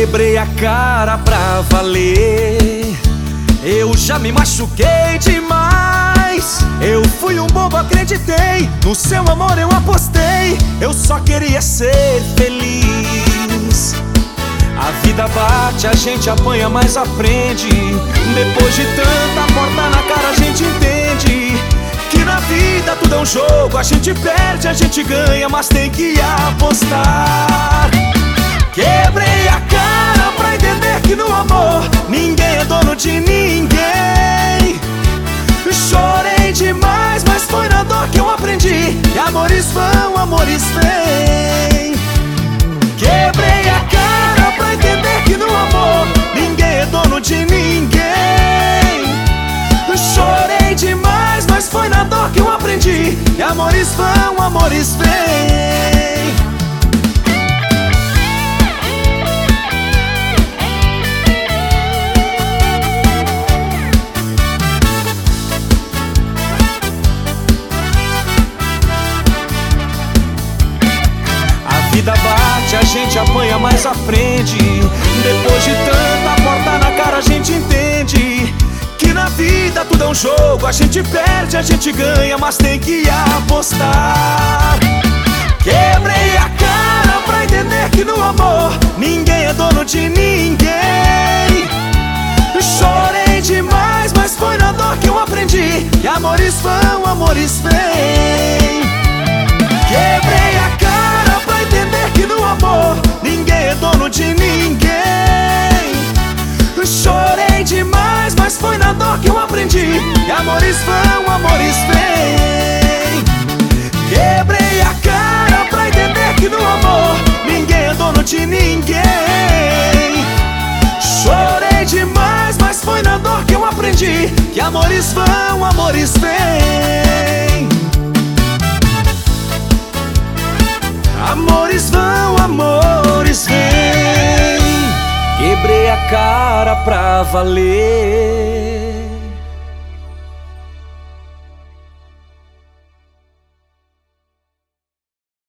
Quebrei a cara pra valer. Eu já me machuquei demais. Eu fui um bobo, acreditei. No seu amor eu apostei. Eu só queria ser feliz. A vida bate, a gente apanha, mas aprende. Depois de tanta porta na cara, a gente entende que na vida tudo é um jogo. A gente perde, a gente ganha, mas tem que apostar. Quebrei a cara pra entender que no amor ninguém é dono de ninguém. Chorei demais, mas foi na dor que eu aprendi que amores vão, amores vêm. Quebrei a cara pra entender que no amor ninguém é dono de ninguém. Chorei demais, mas foi na dor que eu aprendi que amores vão, amores vêm. A vida bate, a gente apanha, mas aprende. Depois de tanta porta na cara, a gente entende que na vida tudo é um jogo. A gente perde, a gente ganha, mas tem que apostar. Quebrei a cara pra entender que no amor ninguém é dono de ninguém. Chorei demais, mas foi na dor que eu aprendi que amores vão, amores vêm. Quebrei a cara pra entender que no amor ninguém é dono de ninguém. Chorei demais, mas foi na dor que eu aprendi que amores vão, amores vêm. Quebrei a cara pra entender que no amor ninguém é dono de ninguém. Chorei demais, mas foi na dor que eu aprendi que amores vão, amores vêm. Amores vão, amores vêm. Quebrei a cara pra valer.